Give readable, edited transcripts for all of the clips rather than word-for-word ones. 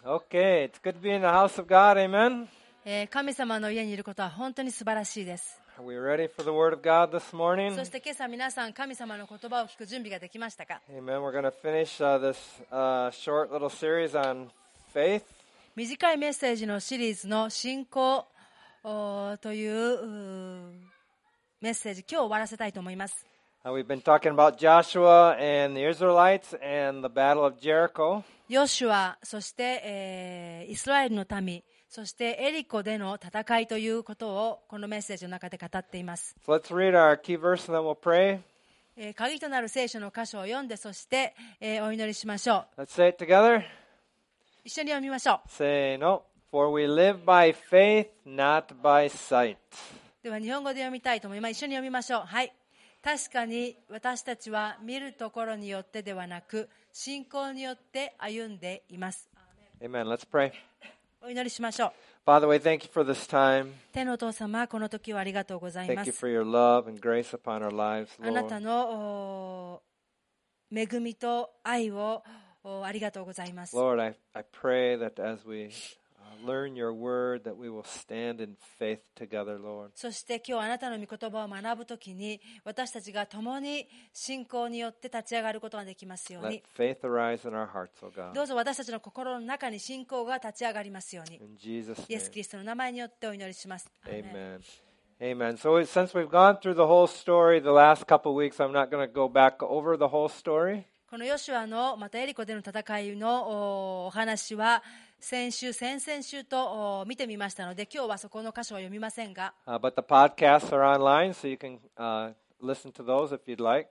Okay, it's good to be in the house of God, amen? 神様の家にいることは本当に素晴らしいです。 Are we ready for the Word of God this morning? そして今朝皆さん神様の言葉を聞く準備ができましたか？ Amen. We're going to finish this short little series on faith. 短いメッセージのシリーズの信仰というメッセージ、今日終わらせたいと思います。 We've been talking about Joshua and the Israelites and the Battle of Jericho. ヨシュア、そして、イスラエルの民、そしてエリコでの戦いということをこのメッセージの中で語っています。 So let's read our key verse and then we'll pray. 鍵となる聖書の箇所を読んで、そして、お祈りしましょう。 Let's say it together. 一緒に読みましょう。 Say no. For we live by faith, not by sight. では日本語で読みたいと思います。一緒に読みましょう。はい。確かに私たちは見るところによってではなく、信仰によって歩んでいます。 Amen. Let's pray. お祈りしましょう。 Father, we thank you for this time. 天のお父様、この時はありがとうござい Thank ま you す。 for your love and grace upon our lives, あなた Lord. の恵みと愛をありがとうございます。 Lord, I pray that as we learn your word, that we will stand in faith together, Lord. そして今日あなたの御言葉を学ぶときに、私たちが共に信仰によって立ち上がることができますよう Let に。 faith arise in our hearts, O ど God. うぞ私たちの心の中に信仰が立ち上がりますように。 In Jesus' イエス・キ name, リストの名前によってお祈りします。アーメン Amen. Amen. So since we've gone through the whole story the last couple of weeks, I'm not going to go back over the whole story. このヨシュアのまたエリコでの戦いのお話は先週、先々週と見てみましたので、今日はそこの箇所は読みませんが、 But the podcasts are online, so you can listen to those if you'd like.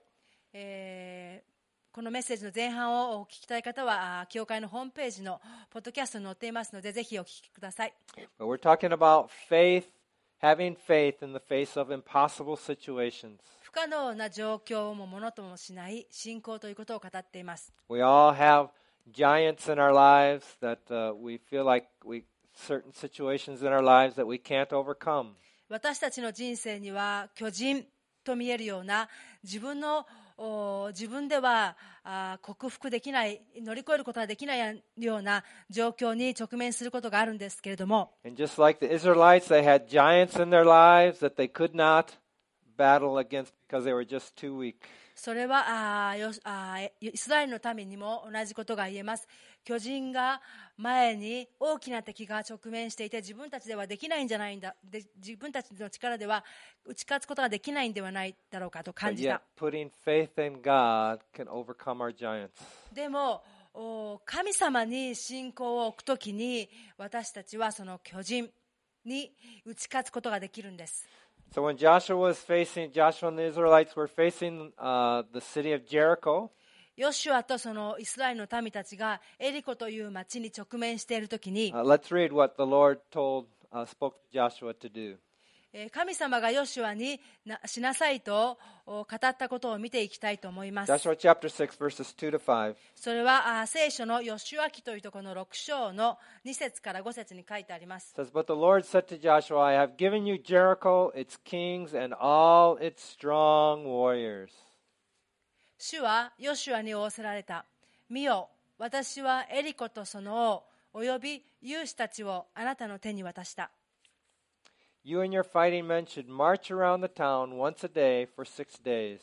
このメッセージの前半をお聞きたい方は教会のホームページのポッドキャストに載っていますので、ぜひお聞きください。 But we're talking about faith, having faith in the face of impossible situations. 不可能な状況をものともしない信仰ということを語っています。 We all have giants in our lives that we feel like certain situations in our lives that we can't overcome. 私たちの人生には巨人と見えるような自分では克服できない、乗り越えることができないような状況に直面することがあるんですけれども、 And just like the Israelites, they had giants in their lives that they could not battle against because they were just too weak. それはイスラエルの民にも同じことが言えます。巨人が前に大きな敵が直面していて、自分たちではできないんじゃないんだ、自分たちの力では打ち勝つことができないんではないだろうかと感 But じ yet た。 putting faith in God can overcome our giants. でも神様に信仰を置くときに、私たちはその巨人に打ち勝つことができるんです。 So when Joshua and the Israelites were facing the city of Jericho, ヨシュアとそのイスラエルの民たちがエリコという町に直面しているときに、 let's read what the Lord spoke to Joshua to do. 神様がヨシュアにしなさいと語ったことを見ていきたいと思います。 Joshua chapter 6, verses 2 to 5. それは聖書のヨシュア記というところの6章の2節から5節に書いてあります。 It says, But the Lord said to Joshua, I have given you Jericho, its kings, and all its strong warriors. 主はヨシュアに仰せられた。見よ、私はエリコとその王および勇士たちをあなたの手に渡した。 You and your fighting men should march around the town once a day for 6 days.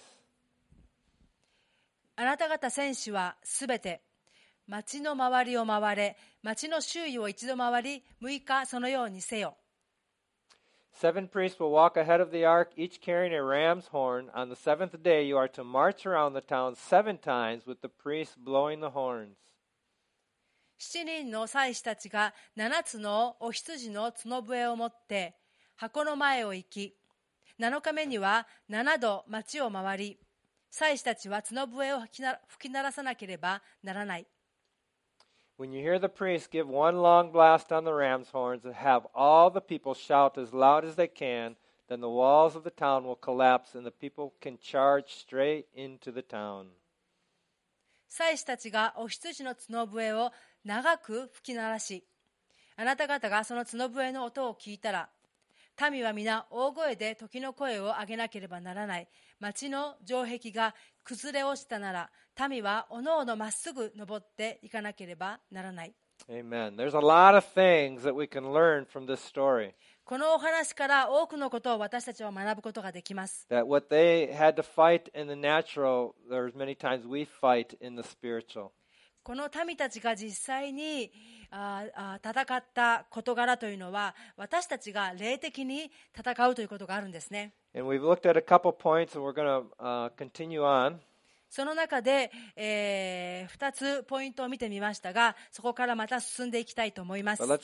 あなた方戦士はすべて町の周りを回れ、町の周囲を一度回り、6日そのようにせよ。 7 priests will walk ahead of the ark, each carrying a ram's horn. On the 7th day, you are to march around the town 7 times with the priests blowing the horns. 7人の祭司たちが7つのお羊の角笛を持って箱の前を行き、7日目には7度町を回り、祭司たちは角笛を吹き鳴らさなければならない。 When you hear the priests give one long blast on the ram's horns and have all the people shout as loud as they can, then the walls of the town will collapse and the people can charge straight into the town. 祭司たちがお羊の角笛を長く吹き鳴らし、あなた方がその角笛の音を聞いたら、民は皆大声で時の声を上げなければならない。町の城壁が崩れ落ちたなら、民はおのおのまっすぐ登っていかなければならない。 Amen. There's a lot of things that we can learn from this story. このお話から多くのことを私たちは学ぶことができます。 That what they had to fight in the natural, there's many times we fight in the spiritual. この民たちが実際に戦った事柄というのは、私たちが霊的に戦うということがあるんですね。 And we've looked at a couple points, and we're going to continue on. その中で、2つポイントを見てみましたが、そこからまた進んでいきたいと思います。 But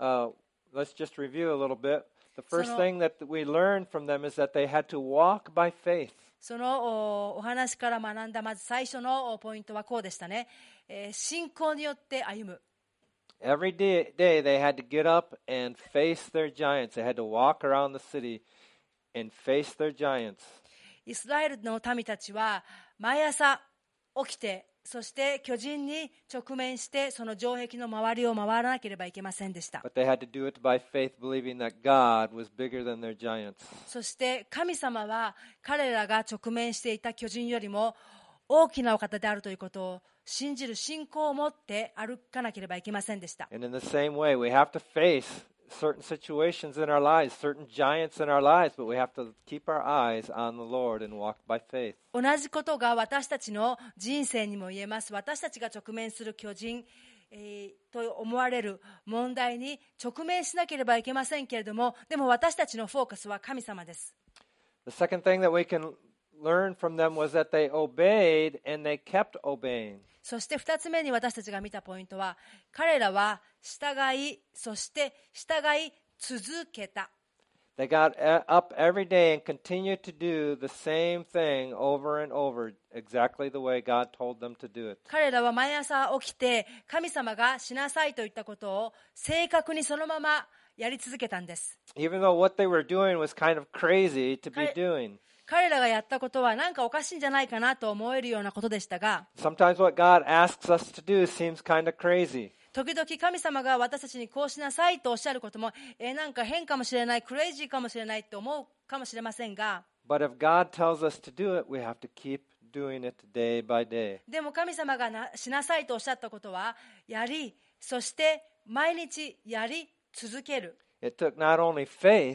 let's just review a little bit. The first thing that we learned from them is that they had to walk by faith. そのお話から学んだまず最初のポイントはこうでしたね。信仰によって歩む。 Every day they had to get up and face their giants. They had to walk around the city and face their giants. イスラエルの民たちは毎朝起きて、そして巨人に直面してその城壁の周りを回らなければいけませんでした。 But they had to do it by faith, believing that God was bigger than their giants. そして神様は彼らが直面していた巨人よりも大きなお方であるということを信じる信仰を持って歩かなければいけませんでした。 And in the same way, we have to face certain situations in our lives, certain giants in our lives, but we have to keep our eyes on the Lord and walk by faith. 同じことが私たちの人生にも言えます。私たちが直面する巨人、と思われる問題に直面しなければいけませんけれども、でも私たちのフォーカスは神様です。 The second thing that we can learn from them was that they obeyed and they kept obeying. そして2つ目に私たちが見たポイントは、彼らは従い、そして従い続けた。 They got up every day and continued to do the same thing over and over, exactly the way God told them to do it. 彼らは毎朝起きて、神様がしなさいといったことを正確にそのままやり続けたんです。 Even though what they were doing was kind of crazy to be doing. 彼らがやったことはなんかおかしいんじゃないかなと思えるようなことでしたが、 Sometimes what God asks us to do seems kind of crazy. 時々神様が私たちにこうしなさいとおっしゃることも、なんか変かもしれない、クレイジーかもしれないと思うかもしれませんが、 But if God tells us to do it, we have to keep doing it day by day. でも神様がしなさいとおっしゃったことはやり、そして毎日やり続ける。 It took not only faith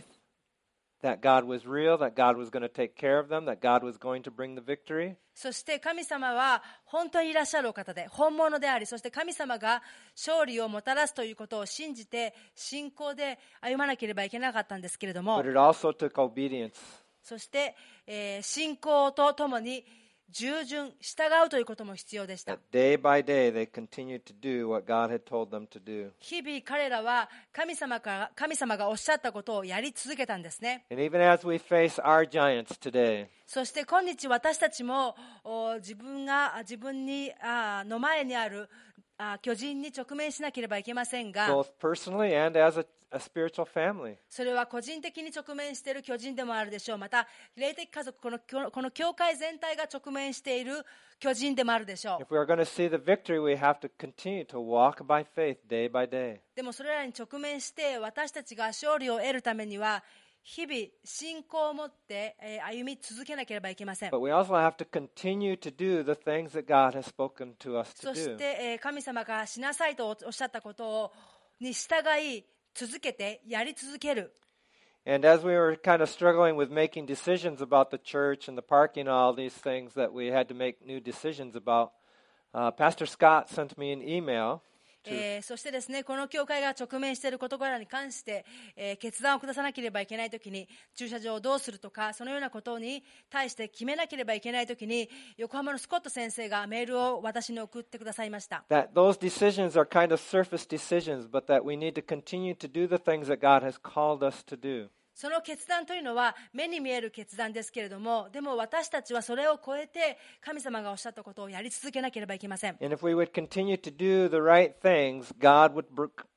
that God was real, that God was going to take care of them, that God was going to bring the victory. そして神様は本当にいらっしゃるお方で本物であり、そして神様が勝利をもたらすということを信じて信仰で歩まなければいけなかったんですけれども、 But it also took obedience. そして、信仰とともに従順従うということも必要でした。 That day by day they continued to do what God had told them to do. 日々彼らは神様がおっしゃったことをやり続けたんですね。 And even as we face our giants today, そして今日私たちも自分の前にある巨人に直面しなければいけませんが、 both personally and as a spiritual family, それは個人的に直面している巨人でもあるでしょう。また霊的家族、この教会全体が直面している巨人でもあるでしょう。 if we are going to see the victory, we have to continue to walk by faith day by day. でもそれらに直面して私たちが勝利を得るためには日々信仰を持って歩み続けなければいけません。 But we also have to continue to do the things that God has spoken to us to そし do. て神様がしなさいとおっしゃったことに従い続けてやり続ける。 And as we were kind of struggling with making decisions about the church and the parking and all these things that we had to make new decisions about, Pastor Scott sent me an email. そしてですね、この教会が直面している事柄に関して、決断を下さなければいけないときに、駐車場をどうするとか、そのようなことに対して決めなければいけないときに、横浜のスコット先生がメールを私に送ってくださいました。 That those decisions are kind of surface decisions, but that we need to continue to do the things that God has called us to do. その決断というのは目に見える決断ですけれども、でも私たちはそれを超えて神様がおっしゃったことをやり続けなければいけません。 And if we would continue to do the right things, God would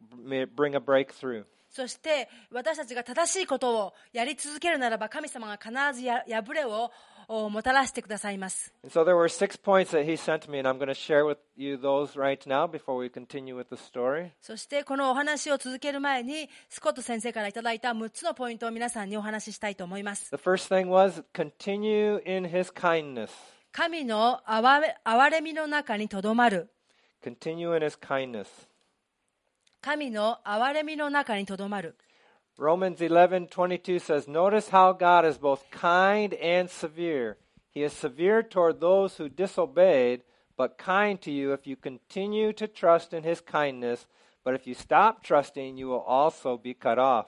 bring a breakthrough. そして私たちが正しいことをやり続けるならば、神様が必ず破れをもたらしてくださいます。 And so there were 6 points that he sent me, and I'm going to share with you those right now before we continue with the story. そしてこのお話を続ける前にスコット先生からいただいた6つのポイントを皆さんにお話ししたいと思います。 The first thing was continue in his kindness. 神の憐れみの中にとどまる。 Continue in his kindness. 神の憐れみの中にとどまる。 Romans 11:22 says, Notice how God is both kind and severe. He is severe toward those who disobeyed, but kind to you if you continue to trust in his kindness. But if you stop trusting, you will also be cut off.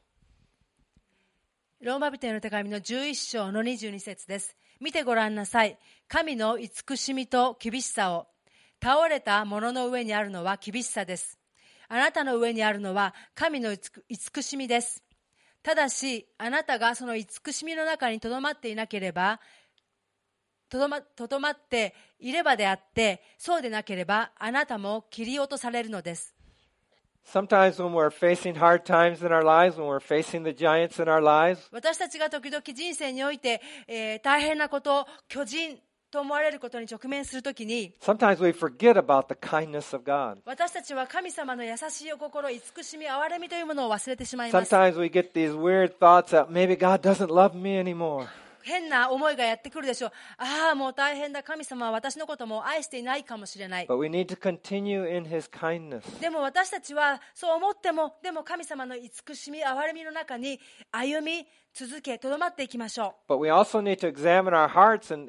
ローマ人への手紙の11章の22節です。見てごらんなさい。神の慈しみと厳しさを。倒れた者の上にあるのは厳しさです。あなたの上にあるのは神の慈しみです。ただし、あなたがその慈しみの中にとどまっていなければ、とどまっていればであって、そうでなければ、あなたも切り落とされるのです。 Sometimes when we're facing hard times in our lives, when we're facing the giants in our lives, 私たちが時々人生において、大変なこと、巨人と思われることに直面するときに、 sometimes we forget about the kindness of God. 私たちは神様の優しいお心、慈しみ、憐れみというものを忘れてしまいます。 Sometimes we get these weird thoughts that maybe God doesn't love me anymore. 変な思いがやってくるでしょう。ああ、もう大変だ。神様は私のことも愛していないかもしれない。 But we need to continue in his kindness. でも私たちはそう思っても、でも神様の慈しみ、憐れみの中に歩み続け、とどまっていきましょう。 But we also need to examine our hearts and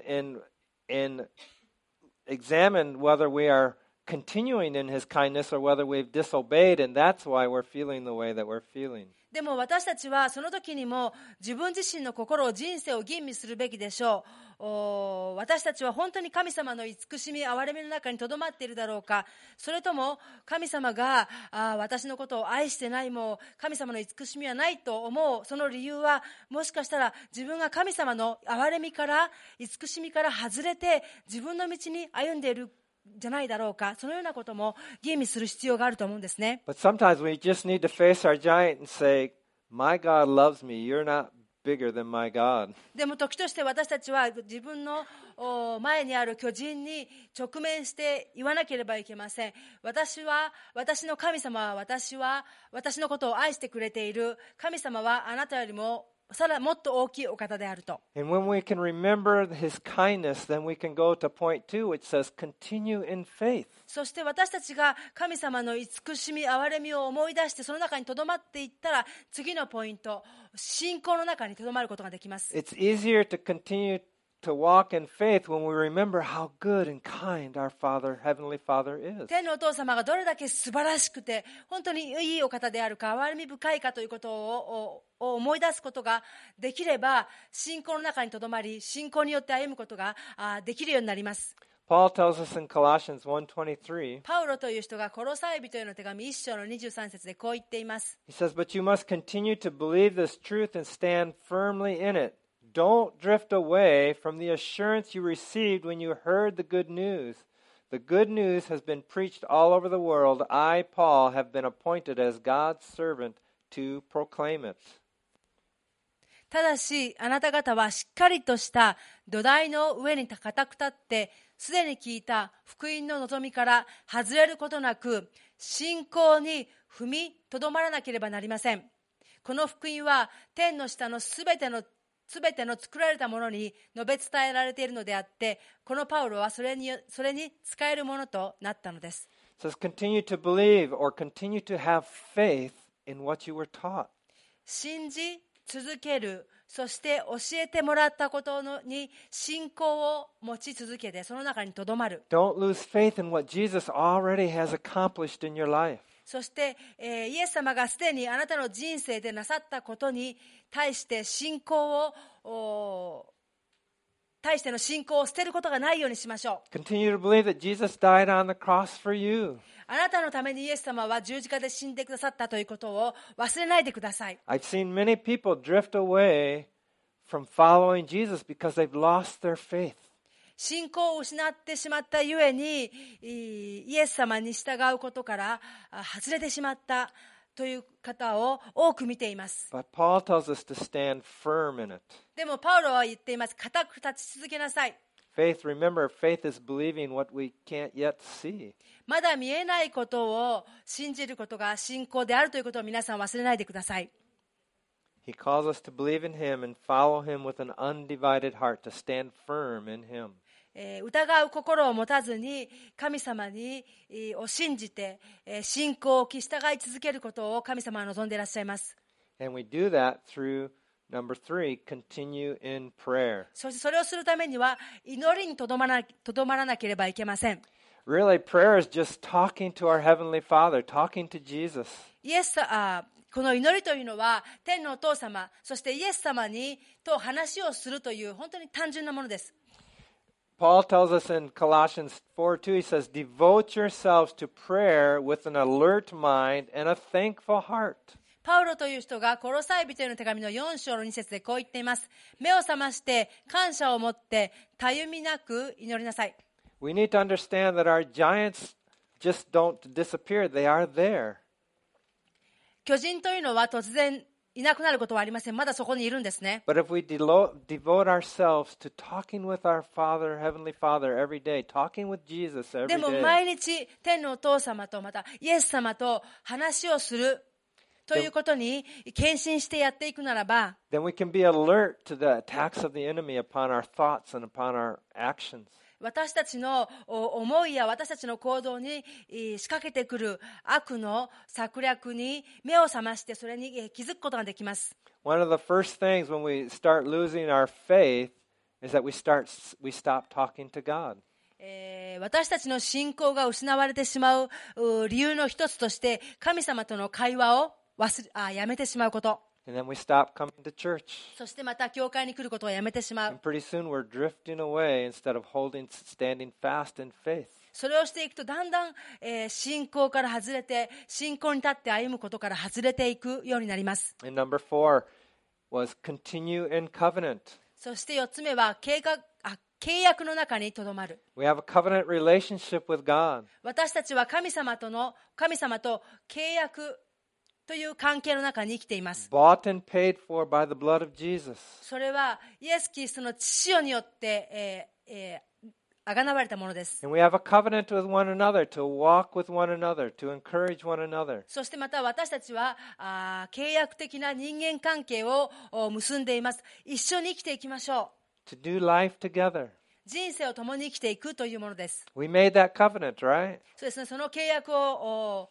examine whether we are continuing in his kindness or whether we've disobeyed, and that's why we're feeling the way that we're feeling. でも私たちはその時にも自分自身の心を、人生を吟味するべきでしょう。私たちは本当に神様の慈しみ、憐れみの中にとどまっているだろうか、それとも神様が私のことを愛してない、もう神様の慈しみはないと思う、その理由はもしかしたら自分が神様の憐れみから、慈しみから外れて自分の道に歩んでいるじゃないだろうか、そのようなことも吟味する必要があると思うんですね。 But sometimes we just need to face our giant and say, My God loves me. You're not bigger than my God. でも時として私たちは自分の前にある巨人に直面して言わなければいけません。私の神様は私のことを愛してくれている。神様はあなたよりもさらもっと大きいお方であると。 And when we can remember his kindness, then we can go to point 2, which says, Continue in faith. そして私たちが神様の慈しみ、憐れみを思い出してその中にとどまっていったら、次のポイント、信仰の中にとどまることができます。 It's easier to continue to walk in faith when we remember how good and kind our Father, Heavenly Father is. 天のお父様がどれだけ素晴らしくて本当にいいお方であるか、憐れみ深いかということを思い出すことができれば、信仰の中にとどまり、信仰によって歩むことができるようになります。 Paul tells us in Colossians 1:23, パウロという人がコロサイ人への手紙1章の23節でこう言っています。 he says, But you must continue to believe this truth and stand firmly in it. Don't drift away from the assurance you received when you heard the good news. The good news has been preached all over the world. I, Paul, have been appointed as God's servant to proclaim it. ただしあなた方はしっかりとした土台の上に固く立って、すでに聞いた福音の望みから外れることなく、信仰に踏みとどまらなければなりません。この福音は天の下のすべての作られたものに述べ伝えられているのであって、このパウロはそれに使えるものとなったのです。 It says continue to believe or continue to have faith in what you were taught. 信じ続ける、そして教えてもらったことに信仰を持ち続けて、その中にとどまる。 Don't lose faith in what Jesus already has accomplished in your life. そして、イエス様がすでにあなたの人生でなさったことに対しての信仰を捨てることがないようにしましょう。 Continue to believe that Jesus died on the cross for you. あなたのためにイエス様は十字架で死んでくださったということを忘れないでください。 I've seen many people drift away from following Jesus because they've lost their faith. 信仰を失ってしまったゆえに、イエス様に従うことから外れてしまったという方を多く見ています。 But Paul tells us to stand firm in it. でもパウロは言っています。固く立ち続けなさい。 Faith, remember, faith is believing what we can't yet see. まだ見えないことを信じることが信仰であるということを皆さん忘れないでください。 He calls us to believe in him and follow him with an undivided heart, to stand firm in him. 疑う心を持たずに神様を信じて、信仰を従い続けることを神様は望んでいらっしゃいます。 And we do that through number 3, continue in prayer. そしてそれをするためには祈りにとどまらなければいけません。 Really, prayer is just talking to our Heavenly Father, talking to Jesus. この祈りというのは天のお父様、そしてイエス様と話をするという本当に単純なものです。 Paul tells us in Colossians 4:2, he says, devote yourselves to prayer with an alert mind and a thankful heart. パウロという人がコロサイ人への手紙の4章の2節でこう言っています。目を覚まして感謝を持ってたゆみなく祈りなさい。 We need to understand that our giants just don't disappear. They are there. 巨人というのは突然いなくなることはありません。まだそこにいるんですね。 But if we devote ourselves to talking with our Father, Heavenly Father every day, talking with Jesus every でも day, 毎日天のお父様とまたイエス様と話をするということに献身してやっていくならば、 then we can be alert to the attacks of the enemy upon our thoughts and upon our actions. 私たちの思いや私たちの行動に仕掛けてくる悪の策略に目を覚ましてそれに気づくことができます。 One of the first things when we start losing our faith is that we stop talking to God. 私たちの信仰が失われてしまう理由の一つとして神様との会話をやめてしまうこと。 And then we stop coming to church. そしてまた教会に来ることをやめてしまう。 And pretty soon we're drifting away instead of standing fast in faith. それをしていくとだんだん、信仰から外れて信仰に立って歩むことから外れていくようになります。 And number 4 was continue in covenant. そして4つ目は契約の中にとどまる。 We have a covenant relationship with God. 私たちは神様と契約という関係の中に生きています。 Bought and paid for by the blood of Jesus. それはイエス・キリストの血潮によってあがなわれたものです。 And we have a covenant with one another to walk with one another, to encourage one another. そしてまた私たちは契約的な人間関係を結んでいます。一緒に生きていきましょう。 To do life together. 人生を共に生きていくというものです。 We made that covenant, right? そうですね、その契約を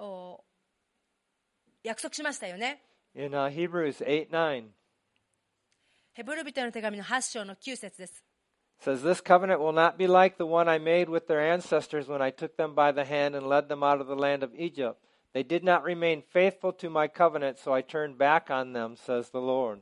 約束しましたよね。 In Hebrews 8:9. ヘブル人への手紙の8章の9節です。 Says, this covenant will not be like the one I made with their ancestors when I took them by the hand and led them out of the land of Egypt. They did not remain faithful to my covenant, so I turned back on them, says the Lord.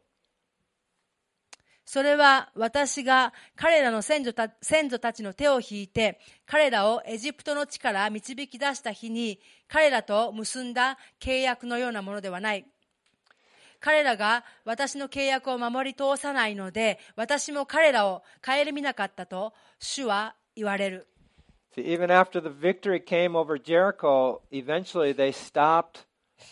それは私が彼らの先祖たちの手を引いて彼らをエジプトの地から導き出した日に彼らと結んだ契約のようなものではない。彼らが私の契約を守り通さないので私も彼らを顧みなかったと主は言われる。 See, even after the victory came over Jericho, eventually they stopped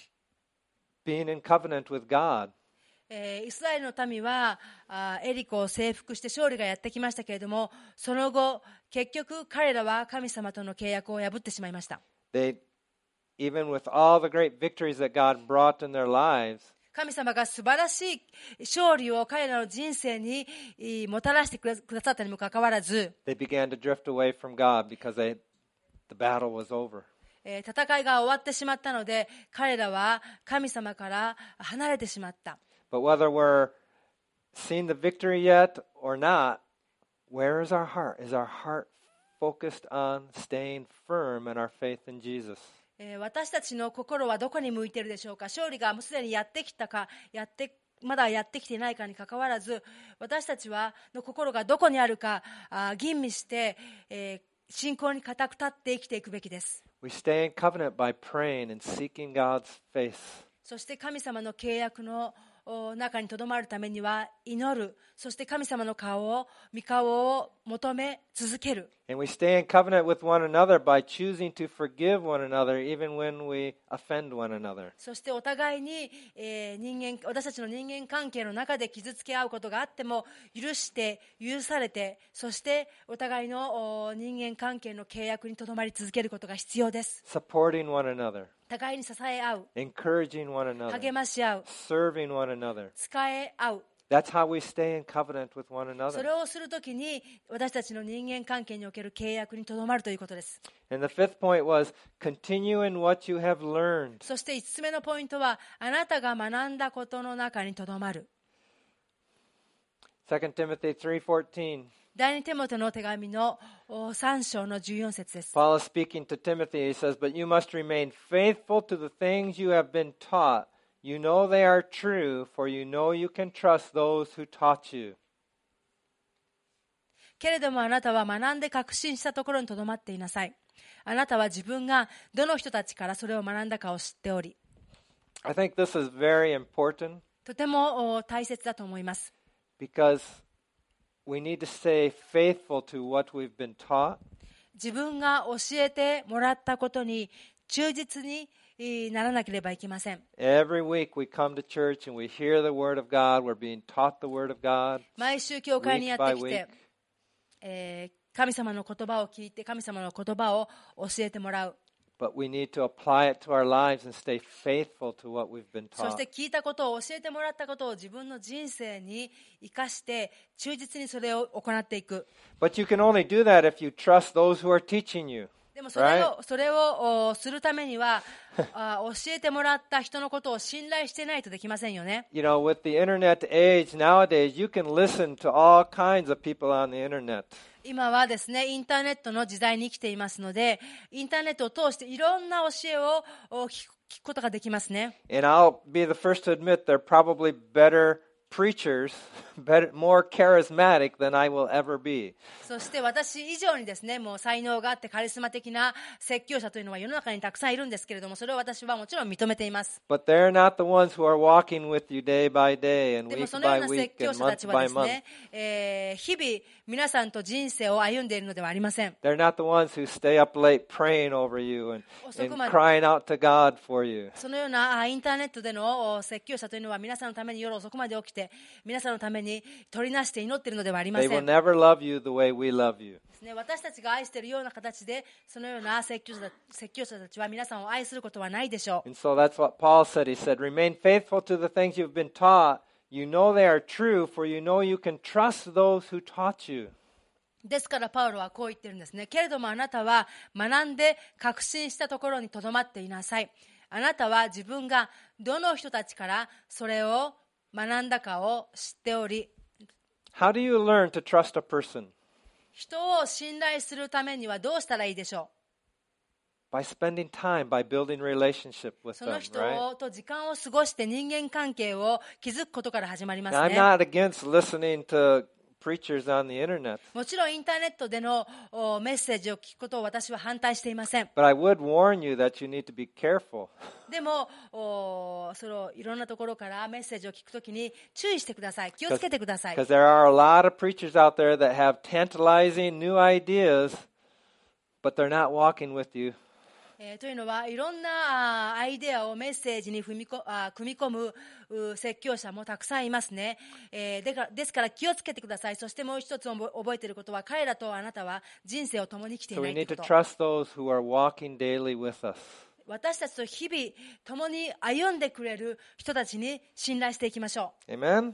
being in covenant with God. イスラエルの民はエリコを征服して勝利がやってきましたけれども、その後結局彼らは神様との契約を破ってしまいました。 Even with all the great victories that God brought in their lives, 神様が素晴らしい勝利を彼らの人生にもたらしてくださったにもかかわらず、 they began to drift away from God because the battle was over. 戦いが終わってしまったので彼らは神様から離れてしまった。 But whether we're seeing the victory yet or not, where is our heart? Is our heart focused on staying firm in our faith in Jesus? 私たちの心はどこに向いているでしょうか。勝利がもうすでにやってきたかまだやってきていないかにかかわらず、私たちの心がどこにあるか吟味して、信仰に固く立って生きていくべきです。 We stay in covenant by praying and seeking God's face. そして神様の契約の中にとどまるためには祈る。そして神様の御顔を求め続ける。 And we stay in covenant with one another by choosing to forgive one another even when we offend one another. そしてお互いに、私たちの人間関係の中で傷つけ合うことがあっても許されて、そしてお互いの人間関係の契約にとどまり続けることが必要です。 Supporting one another. 互いに支え合う、 Encouraging one another. 励まし合う、 Serving one another. 使え合う、 That's how we stay in covenant with one そ another. れをするときに私たちの人間関係における契約にとどまるということです。 And the fifth point was continue in what you have learned. そして5つ目のポイントはあなたが学んだことの中にとどまる。 2 Timothy 3:14. 第2テモテの手紙の3章の14節です。 Paul is speaking to Timothy. He says, "But you must remain faithful to the things you have been taught. You know they are true, for you know you can trust those who taught you." けれどもあなたは学んで確信したところにとどまっていなさい。あなたは自分がどの人たちからそれを学んだかを知っており、 I think this is very important とても大切だと思います。 because we need to stay faithful to what we've been taught. 自分が教えてもらったことに忠実にならなければいけません。 Every week we come to church and we hear the Word of God. We're being taught the Word of God 毎週教会にやってき week by て、神様の言葉を聞いて神様の言葉を教えてもらう。 But we need to apply it to our lives and stay faithful to what we've been そし taught. て聞いたことを教えてもらったことを自分の人生に生かして忠実にそれを行っていく。 But you can only do that if you trust those who are teaching you. でもそれをするためには教えてもらった人のことを信頼してないとできませんよね。 You know, with the internet age nowadays, you can listen to all kinds of people on the internet. 今はですね、インターネットの時代に生きていますので、インターネットを通していろんな教えを聞くことができますね。 And I'll be the first to admit they're probably better preachers, more charismatic than I will ever be. そして私以上にですね、もう才能があってカリスマ的な説教者というのは世の中にたくさんいるんですけれども、それを私はもちろん認めています。 But they're not the ones who are walking with you day by day and でも week そのよう by な week 説教 and 者たち month は by です month. ね、日々皆さんと人生を歩んでいるのではありません。 They're not the ones who stay up late praying over you and crying out to God for you. そのようなインターネットでの説教者というのは皆さんのために夜遅くまで起きて皆さんのために取りなして祈っているのではありま They せ will ん。 never love you the way we love you. 私たちが愛しているような形でそのような説教者たちは皆さんを愛することはないでしょう。 And so that's what Paul said. He said, "Remain faithful to the things you've been taught. You know they are true, for you know you can trust those who taught you." ですからパウロはこう言ってるんですね。けれどもあなたは学んで確信したところにとどまっていなさい。あなたは自分がどの人たちからそれを学んだかを知っており、 How do you learn to trust a person? 人を信頼するためにはどうしたらいいでしょ By spending time, by building relationship う。 with その them, 人 right? と時間を過ごして人間関係を築くことから始まりま Now, す I'm ね。 not against listening to preachers on the internet, もちろんインターネットでのメッセージを聞くことを私は反対していません。 but I would warn you that you need to be careful. でもいろんなところからメッセージを聞くときに注意してください。気をつけてください。 Because there are a lot of preachers out there that have tantalizing new ideas, but they're not walking with you. というのはいろんなアイデアをメッセージに組み込む説教者もたくさんいますね。ですから気をつけてください。そしてもう一つ覚えていることは彼らとあなたは人生を共に生きてい So な we いとい need う to こと。 trust those who are walking daily with us. 私たちと日々共に歩んでくれる人たちに信頼していきましょう。 Amen?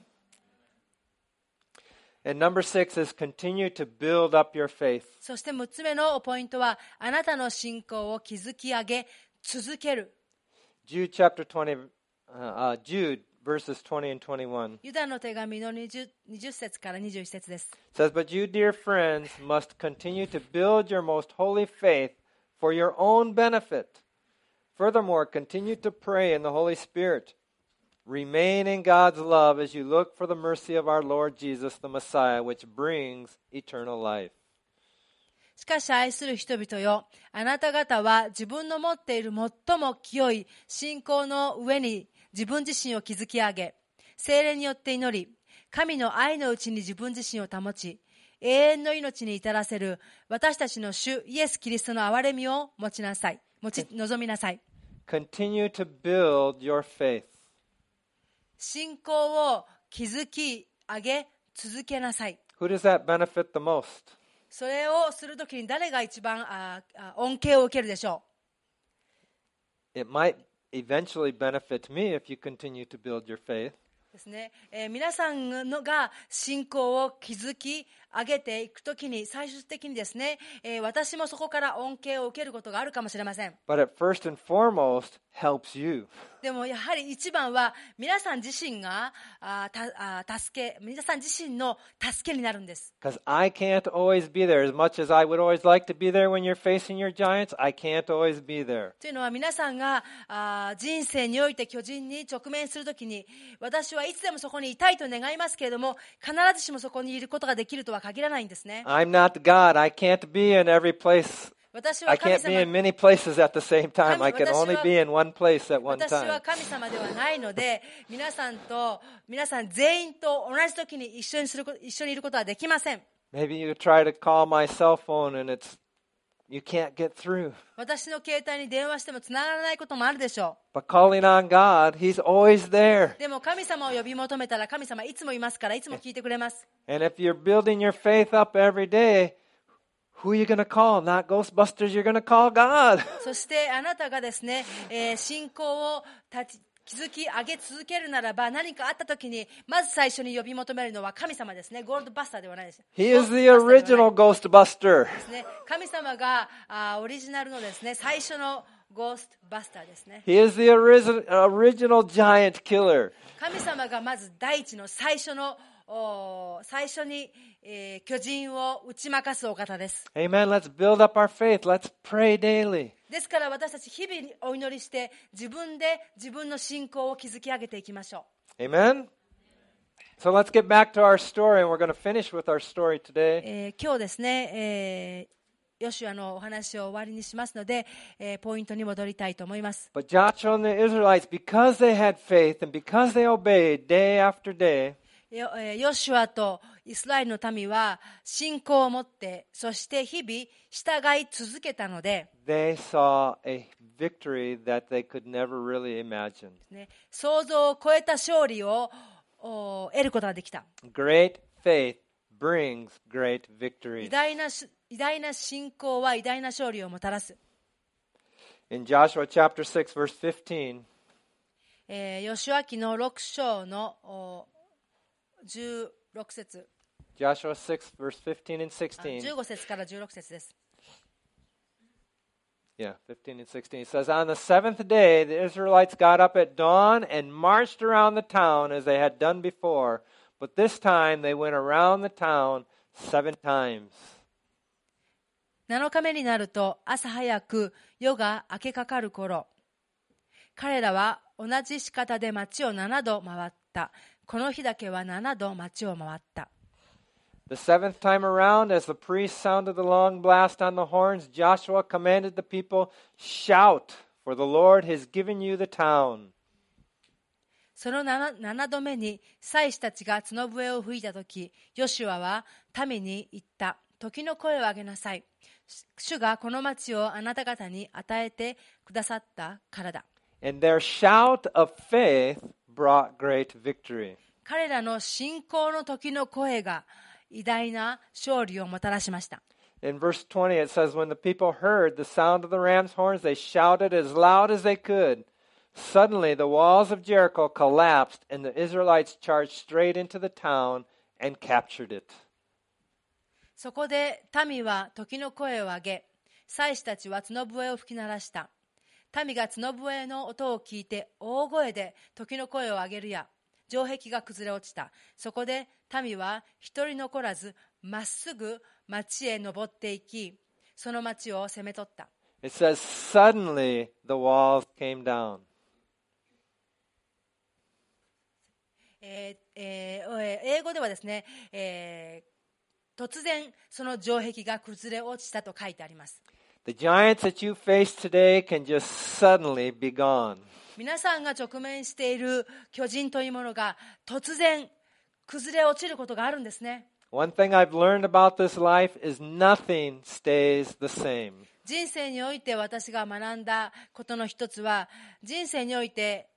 And number 6 is continue to build up your faith. そして6つ目のポイントはあなたの信仰を築き上げ続ける。 Jude chapter 20, Jude verses 20 and 21. ユダの手紙の 20節から21節です。 It says, "But you, dear friends, must continue to build your most holy faith for your own benefit. Furthermore, continue to pray in the Holy Spirit. Remain in God's love as you look for the mercy of our Lord Jesus, the Messiah, which brings eternal life." しかし愛する人々よ、あなた方は自分の持っている最も清い信仰の上に自分自身を築き上げ、聖霊によって祈り、神の愛のうちに自分自身を保ち、永遠の命に至らせる私たちの主イエス・キリストの憐れみを望みなさい。 Continue to build your faith. 信仰を築き上げ続けなさい。 Who does that benefit the most? それをするときに誰が一番恩恵を受けるでしょう。 It might eventually benefit me if you continue to build your faith. ですね、皆さんのが信仰を築き上げていくときに、最終的にですね、私もそこから恩恵を受けることがあるかもしれません。 But it first and foremost helps you. でもやはり一番は皆さん自身が皆さん自身の助けになるんです。 Because I can't always be there. As much as I would always like to be there when you're facing your giants, I can't always be there. というのは、皆さんが人生において巨人に直面するときに、私はいつでもそこにいたいと願いますけれども、必ずしもそこにいることができるとは限らないんですね。 I'm not God. I can't be in every place. 私 I は神 can't be in 様 many places at the same time. I can 私は only be in one place at one 私は time. 神様ではないので、皆さん全員と同じ時に一緒にいることはできません。 Maybe you try to call my cell phone and you can't get through. 私の携帯に電話してもつながらないこともあるでしょ But calling on God, He's always there. う。でも神様を呼び求めたら、神様いつもいますから、いつも聞いてくれます。 And if you're building your faith up every day, who are you going to call? Not Ghostbusters, you're going to call God. そしてあなたがですね、信仰を築き上げ続けるならば、何かあった時にまず最初に呼び求めるのは神様ですね。ゴールドバスターではないです。 He is the original Ghostbuster. ですね、神様がオリジナルのですね、最初のゴーストバスターですね。 He is the original giant killer. 神様がまず第一の最初に、巨人を打ち負かすお方です。 Amen. Let's build up our faith. Let's pray daily. ですから私たち日々お祈りして自分で自分の信仰を築き上げていきましょう。 Amen. So let's get back to our story, and we're going to finish with our story today. 今日ですね、ヨシュアのお話を終わりにしますので、ポイントに戻りたいと思います。 But Joshua and the Israelites, because they had faith and because they obeyed day after day, ヨシュアとイスラエルの民は信仰を持って、そして日々従い続けたので、 they saw a victory that they could never really imagine. 想像を超えた勝利を得ることができた。 Great faith brings great 偉 victories. 大な信仰は偉大な勝利をもたらす。 In Joshua chapter 6, verse 15, ヨシュア記の6章の16節、 Joshua 6, verse 15 and 16. 15節から16節です。 Yeah, 15 and 16. It says, On the seventh day, the Israelites got up at dawn and marched around the town as they had done before. But this time they went around the town 7 times. 7日目になると朝早く夜が明けかかる頃、彼らは同じ仕方で町を7度回った。この日だけは7度町を回った。 The seventh time around, as the priest sounded the long blast on the horns, Joshua commanded the people, Shout, for the Lord has given you the town. その 7度目に祭司たちが角笛を吹いたとき、ヨシュアは民に言った。時の声を上げなさい。主がこの町をあなた方に与えてくださったからだ。 And their shout of faith brought great victory. 彼らの信仰の時の声が偉大な勝利をもたらしました。 In verse 20, it says, When the people heard the sound of the ram's horns, they shouted as loud as they could. Suddenly, the walls of Jericho collapsed, and the Israelites charged straight into the town and captured it. そこで民は時の声を上げ、祭司たちは角笛を吹き鳴らした。民が角笛の音を聞いて大声で時の声を上げるや、城壁が崩れ落ちた。そこで民は一人残らずまっすぐ町へ登っていき、その町を攻め取った。 It says, Suddenly the walls came down. 英語ではですね、突然その城壁が崩れ落ちたと書いてあります。 The giants that you face today can just suddenly be gone. 皆さんが直面している巨人というものが突然崩れ落ちることがあるんですね。 One thing I've learned about this life is nothing stays the same. 人生において私が学んだことの一つは、人生において、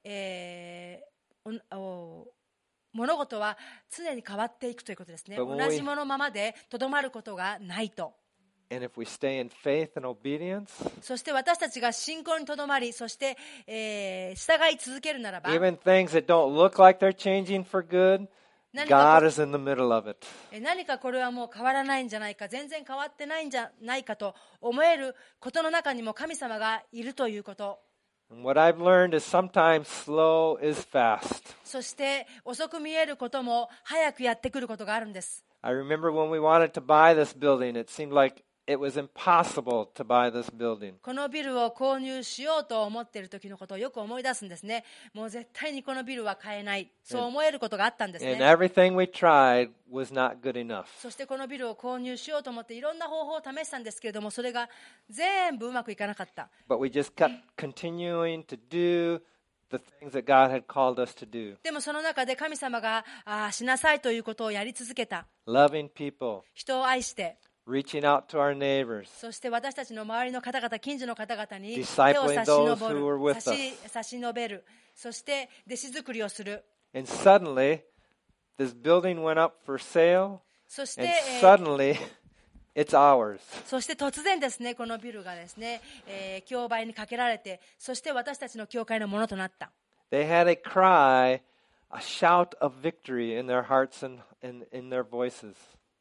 物事は常に変わっていくということですね。 But when we- 同じものままでとどまることがないと。 And if we stay in faith and obedience, そして私たちが信仰にとどまり、そして、従い続けるならば、 even things that don't look like they're changing for good, 何か God is in the middle of it. 何かこれはもう変わらないんじゃないか、全然変わってないんじゃないかと思えることの中にも神様がいるということ。 And what I've learned is sometimes slow is fast. そして遅く見えることも早くやってくることがあるんです。 I remember when we wanted to buy this building, it seemed like it was impossible to buy this building. このビルを購入しようと思っている時のことをよく思い出すんですね。もう絶対にこのビルは買えない、そう思えることがあったんです And ね。 everything we tried was not good enough. そしてこのビルを購入しようと思っていろんな方法を試したんですけれども、それが全部うまくいかなかった。 But we just kept continuing to do the things that God had called us to do. でもその中で神様がしなさいということをやり続けた。 Loving people, 人を愛して、 reaching out to our neighbors, そして私たちの周りの方々、近所の方々に Discipling 手を差し those 伸 who were る with us. 差し伸べる、そして弟子作りをする。 and suddenly this building went up for sale, そして、 and suddenly it's ours. そして突然ですね、このビルがですね、競売にかけられて、そして私たちの教会のものとなった。 They had a cry, a shout of victory in their hearts and in their voices.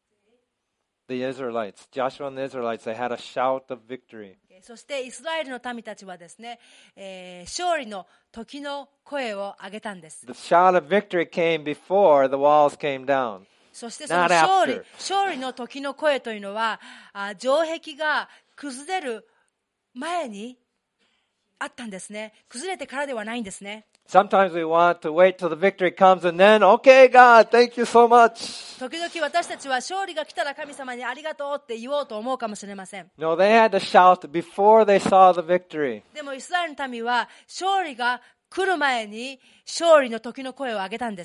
The Israelites, Joshua and the Israelites, they had a shout of victory. そしてイスラエルの民たちはですね、勝利の時の声を上げたんです。 The shout of victory came before the walls came down. そしてその Not after. 勝利の時の声というのは、城壁が崩れる前にあったんですね。崩れてからではないんですね。 Sometimes we want to wait till the victory comes and then, okay, God, thank you so much. 時々私たちは勝利が来たら神様にありがとうって言おうと思うかもしれません。 No, they had to shout before they saw the victory. でもイスラエルの民は勝利が来る前に勝利の時の声を上げたんです。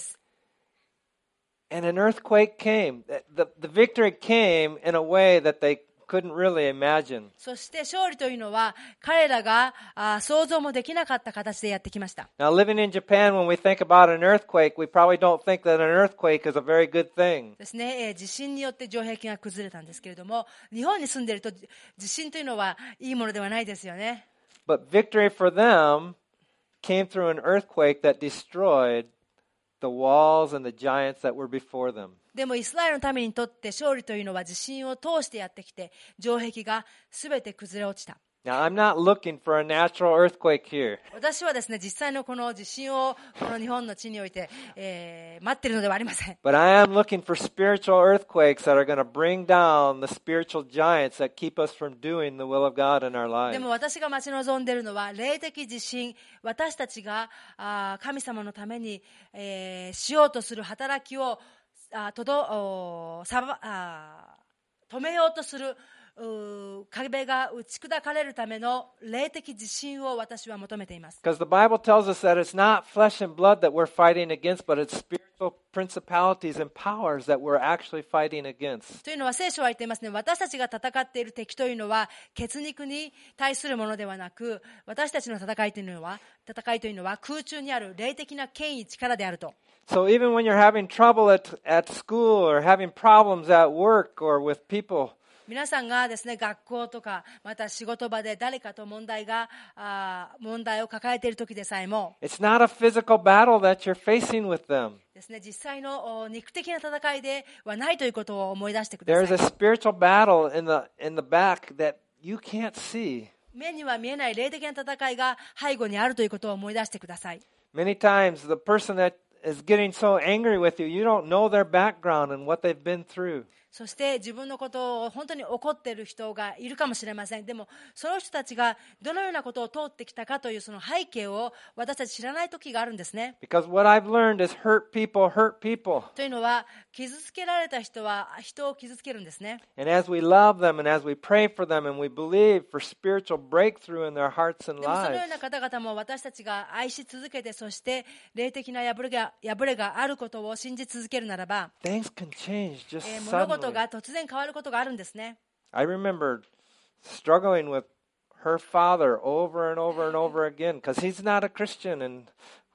And an earthquake came. The victory came in a way that they couldn't really imagine. そして勝利というのは彼らが想像もできなかった形でやってきました。 Now, living in Japan, when we think about an earthquake, we probably don't think that an earthquake is a very good thing. ですね、地震によって城壁が崩れたんですけれども、日本に住んでいると地震というのはいいものではないですよね。 But victory for them came through an earthquake that destroyed the walls and the giants that were before them. でもイスラエルの民にとって勝利というのは地震を通してやってきて、城壁がすべて崩れ落ちた。 Now, I'm not looking for a natural earthquake here. 私はですね、実際のこの地震をこの日本の地において、待っているのではありません。 But I am looking for spiritual earthquakes that are going to bring down the spiritual giants that keep us from doing the will of God in our で lives. も私が待ち望んでいるのは霊的地震、私たちが神様のために、しようとする働きを止めようとする壁が打ち砕かれるための霊的地震を私は求めています。 Because the Bible tells us that it's not flesh and blood that we're fighting against, but it's spiritual principalities and powers that we're actually fighting against. というのは聖書は言っていますね。私たちが戦っている敵というのは血肉に対するものではなく、私たちの戦いというのは空中にある霊的な権威、力であると。 So even when you're having trouble at school or having problems at work or with people, 皆さんがですね、学校とかまた仕事場で誰かと問題を抱えている時でさえも it's not a physical battle that you're facing with them. ですね、実際の肉的な戦いではないということを思い出してくだ There's さ a い。 spiritual battle in the back that you can't see. 目には見えない霊的な戦いが背後にあるということを思い出してください。 Many times the person that is getting so angry with you, you don't know their background and what they've been through. そして自分のことを本当に怒っている人がいるかもしれません。でもその人たちがどのようなことを通ってきたかというその背景を私たち知らない時があるんですね。 Because what I've learned is hurt people hurt people. というのは傷つけられた人は人を傷つけるんですね。 And as we love them and as we pray for them and we believe for spiritual breakthrough in their hearts and でもそのよ lives, うな方々も私たちが愛し続けて、そして霊的な破れがあることを信じ続けるならば、 things can change just 物事 suddenly. が突然変わることがあるんですね。 I remember struggling with her father over and over and over again because he's not a Christian and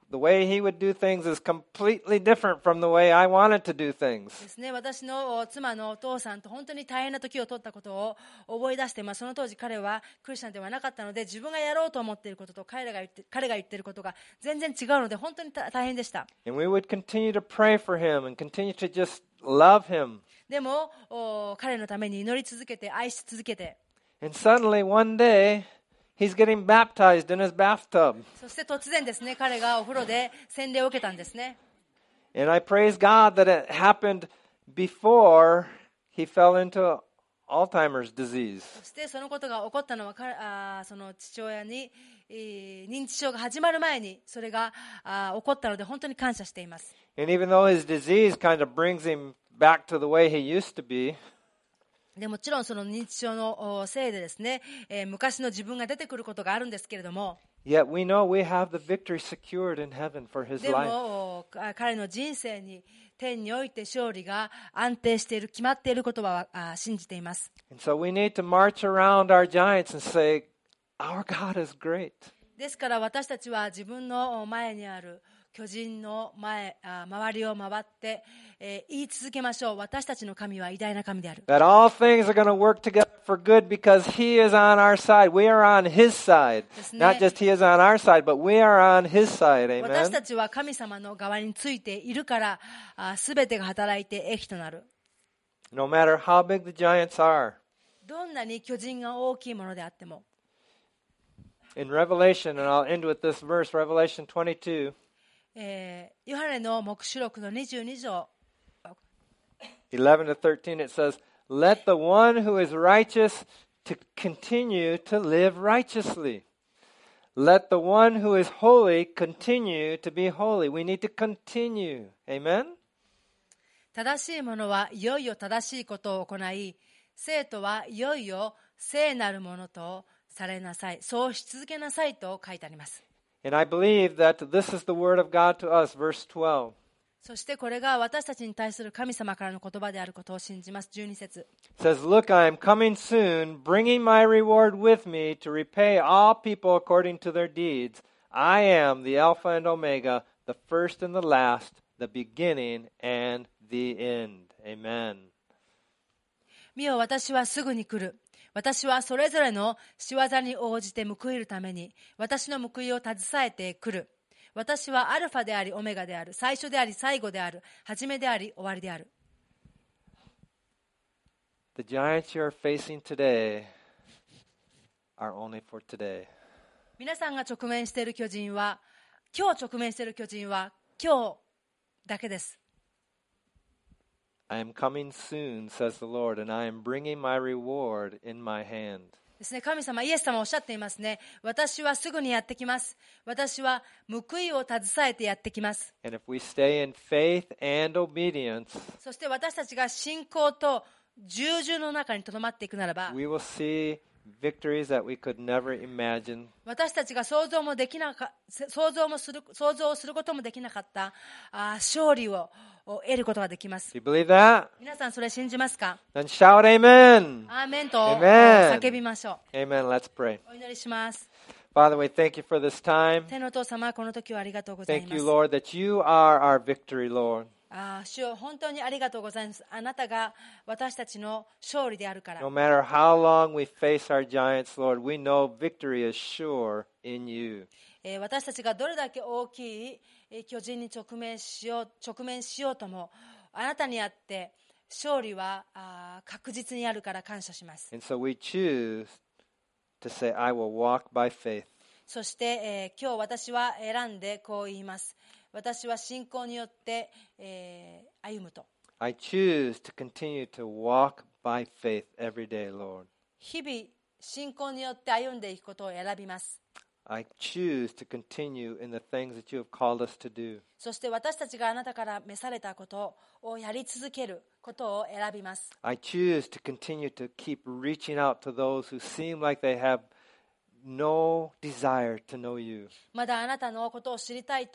the way he would do things is completely different from the way I wanted to do things. ですね、私の妻のお父さんと本当に大変な時を取ったことを思い出して、その当時彼はクリスチャンではなかったので、自分がやろうと思っていることと彼が言っていることが全然違うので、本当に大変でした。 And we would continue to pray for him and continue to just love him. でも彼のために祈り続けて、愛し続けて、 And suddenly one day he's getting baptized in his bathtub. そして突然ですね、彼がお風呂で洗礼を受けたんですね。 And I praise God that it happened before he fell into Alzheimer's disease. そしてそのことが起こったのはその父親に認知症が始まる前にそれが起こったので本当に感謝しています。 And even though his disease kind of brings him back to the way he used to be, でもちろんその認知症のせいでですね、昔の自分が出てくることがあるんですけれども、 yet we know we have the victory secured in heaven for his で life. も彼の人生に天において勝利が安定している、決まっていることは信じています。 And so we need to march around our giants and say, our God is great. ですから私たちは自分の前にある巨人の周りを回って、言い続けましょう。私たちの神は偉大な神である。 That all things are going to work together for good because he is on our side. We are on his side. Not just he is on our side, but we are on his side. 私 Amen. たちは神様の側についているからすべてが働いて益となる。 No matter how big the giants are. どんなに巨人が大きいものであっても。 In Revelation, and I'll end with this verse, Revelation 22. ヨハネの黙示録の22章 11 to 13, it says, Let the one who is righteous to continue to live righteously. Let the one who is holy continue to be holy. We need to continue. Amen? 正しい者はいよいよ正しいことを行い、生徒はいよいよ聖なるものとされなさい。そうし続けなさいと書いてあります。 And I believe that this is the word of God to us, verse 12. そしてこれが私たちに対する神様からの言葉であることを信じます。12節。 It says, Look, I am coming soon, bringing my reward with me to repay all people according to their deeds. I am the Alpha and Omega, the first and the last, the beginning and the end. Amen. 見よ、私はすぐに来る。私はそれぞれの仕業に応じて報いるために、私の報いを携えてくる。私はアルファであり、オメガである。最初であり、最後である。初めであり、終わりである。 The giants you are facing today are only for today. 皆さんが直面している巨人は、今日直面している巨人は、今日だけです。 I am coming soon, says the Lord, and I am bringing my reward in my hand. ですね、神様、イエス様おっしゃっていますね。私はすぐにやってきます。私は報いを携えてやってきます。 And if we stay in faith and obedience, そして私たちが信仰と従順の中にとどまっていくならば、 we will see victories that we could never imagine. 私たちが想像をすることもできなかった勝利を得ることができます。 Do you believe that? 皆さんそれ信じますか？ Then shout amen. アーメンと Amen. 叫びましょ Amen. Let's pray. う。お祈りします。 Father, we thank you for this time. 天のお父様、この時はありがとうござい Thank ま you, す。 Lord, that you are our victory, Lord. 主よ、本当にありがとうございます。あなたが私たちの勝利であるから。 No matter how long we face our giants, Lord, we know victory is sure in you. 私たちがどれだけ大きい巨人に直面しようとも、あなたにあって勝利は確実にあるから感謝します。 And so we choose to say, I will walk by faith. そして、今日私は選んでこう言います。私は信仰によって、歩むと。 I choose to continue to walk by faith every day, Lord. 日々信仰によって歩んでいくことを選びます。 I choose to continue in the things that you have called us to do. そして私たちがあなたから召されたことをやり続けることを選びます。 I choose to continue to keep reaching out to those who seem like they have no desire to know you. まだあなたのことを知りたいと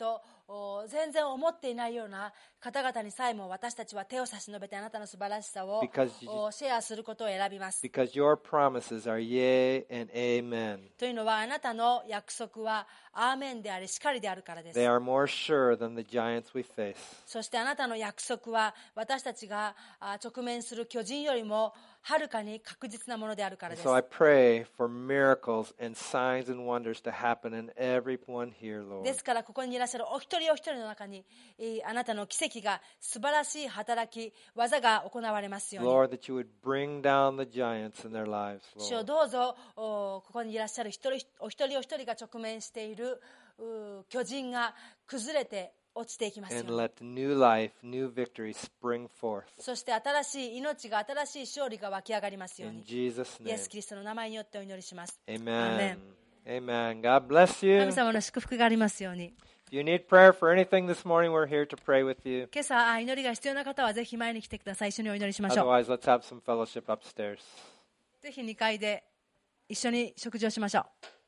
全然思っていないような方々にさえも私たちは手を差し伸べてあなたの素晴らしさを シェアすることを選びます。 Because your promises are yea and amen. というのはあなたの約束はアーメンでありしかりであるからです。 They are more sure than the giants we face. そしてあなたの約束は私たちが直面する巨人よりもはるかに確実なものであるからです。 So I pray for miracles and signs and wonders to happen in everyone here, Lord. ですからここにいらっしゃるお一人お一人の中にあなたの奇跡が素晴らしい働き技が行われますように。 Lord, that you would bring down the giants in their lives, 主を Lord. どうぞここにいらっしゃるお一人お一人が直面している巨人が崩れて落ちていきますよう And に。 let new life, new victory spring forth. そして新しい命が新しい勝利が湧き上がりますよう In に。 Jesus' イエ name. ス・キリストの名前によってお祈りします。 Amen. Amen. God bless you. 神様の祝福がありますように。 If you need prayer for anything this morning, we're here to pray with you. 今朝祈りが必要な方はぜひ前に来てください。一緒にお祈りしましょう。 Otherwise, let's have some fellowship upstairs. ぜひ2階で一緒に食事をしましょう。